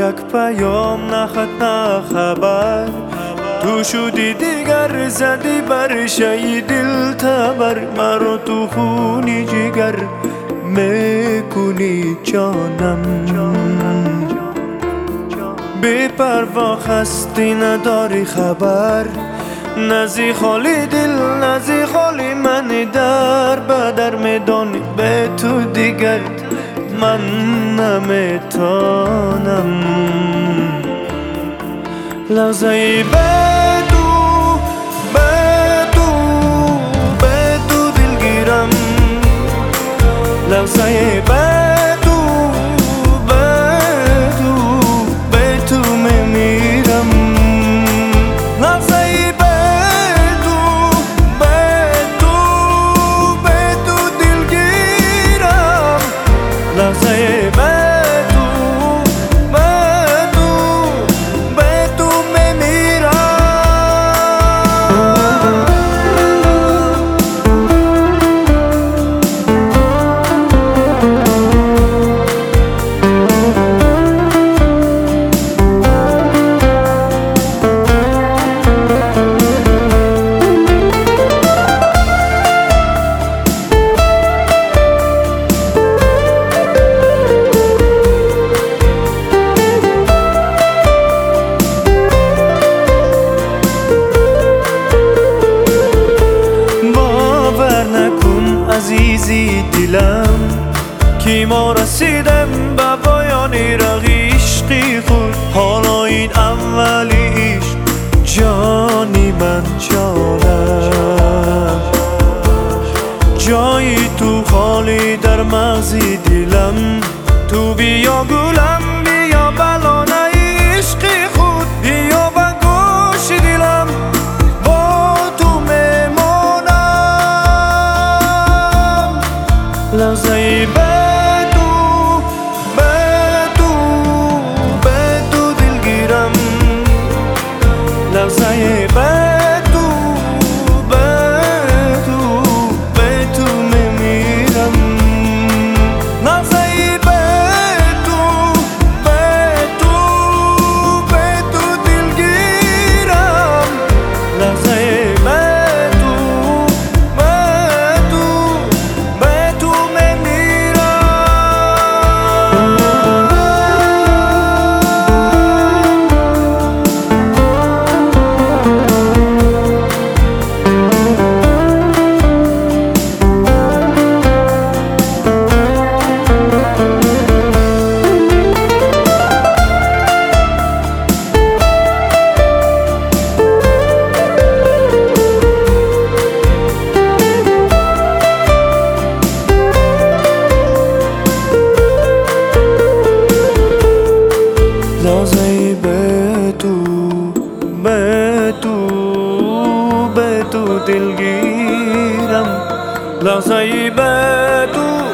یک پیام نه خط نه خبر، تو شدی دیگر زدی بر شی دل تبر، مرا تو خونی جگر میکنی جانم. بی پروا خستی نداری خبر، نزی خالی دل نزی خالی من در بدر میدانی به تو دیگر من نمیتانم. لحظه به تو دلگیرم، لحظه به تو میمیرم. لحظه به تو دلگیرم، لحظه عزیزی دلم که ما رسیدم به پایان راه عشقی خود، حالا این اولی عشق جانی من جانم. جای تو خالی در مغزی دلم، تو بیا گلم بیا بلانه عشقی خود، بیا به گوش دلم با تو میمانم. لحظه به تو دلگیرم، لحظه به تو میمیرم. لحظه به تو دلگیرم، لحظه به تو دلگیرم، لحظه به تو